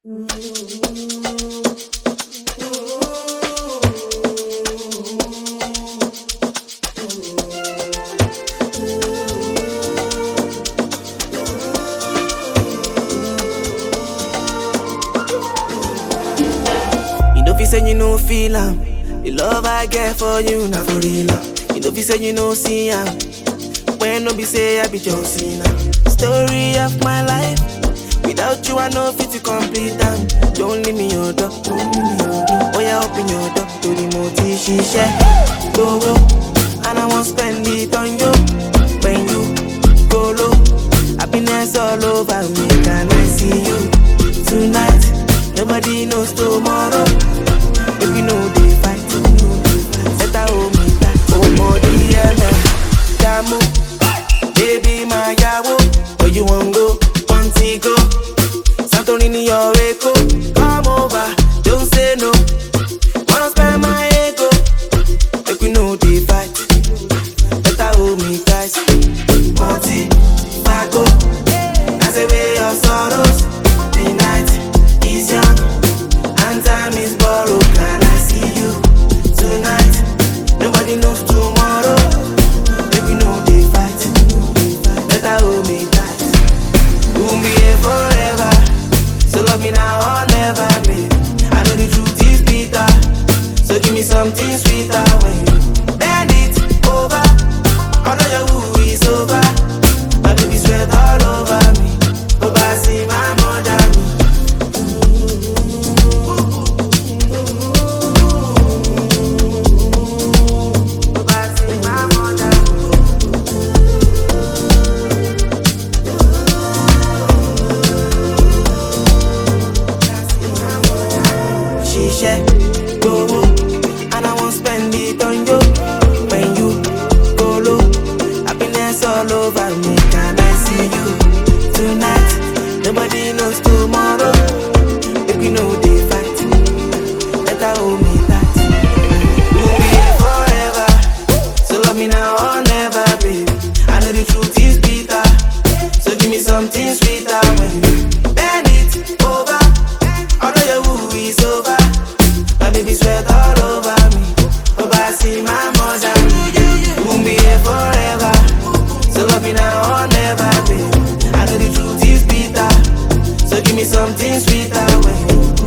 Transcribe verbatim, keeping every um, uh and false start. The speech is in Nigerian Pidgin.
You know, if you say you no feel am, the love I get for you, not for real. You know, if you say you no see am, when no be say I be just sinner. Story of my life, without you I no fit to complete am. Don't leave me your door, don't leave me your door. Oh yeah, open your door to the multi she share. Go go, and I won't spend it on you. When you go low, happiness all over me. Can I see you tonight? Nobody knows tomorrow. If you know they fight, let her hold me tight. Oh, more D M M, Damu, baby my yawo. Where you want go? Want to go? Santorini or Echo? Come over, don't say no. Wanna spend my ego? If you know they fight, let her hold me tight. Monty, Paco, that's the way of sorrows. The night is young and time is borrowed. Can I see you tonight? Nobody knows tomorrow. If you know they fight, let her hold me tight. We'll be here forever, so love me now or never, babe. I know the truth is bitter, so give me something sweeter. When you bend it over, I know your woo is over. My baby sweat all over me. Go back, see my mother. She share, go go, and I won't spend it on you. When you go low, happiness all over me. Can I see you tonight? Nobody knows tomorrow. If you know they fight, let her hold me tight. We'll be here forever, so love me now or never, baby. I know the truth is bitter, so give me something sweeter. When you bend it over, I know your woo is over. My baby sweat all over me. Oh, I see my mother. We'll be here forever, so love me now or never, baby. I know the truth is bitter, so give me something sweeter. When you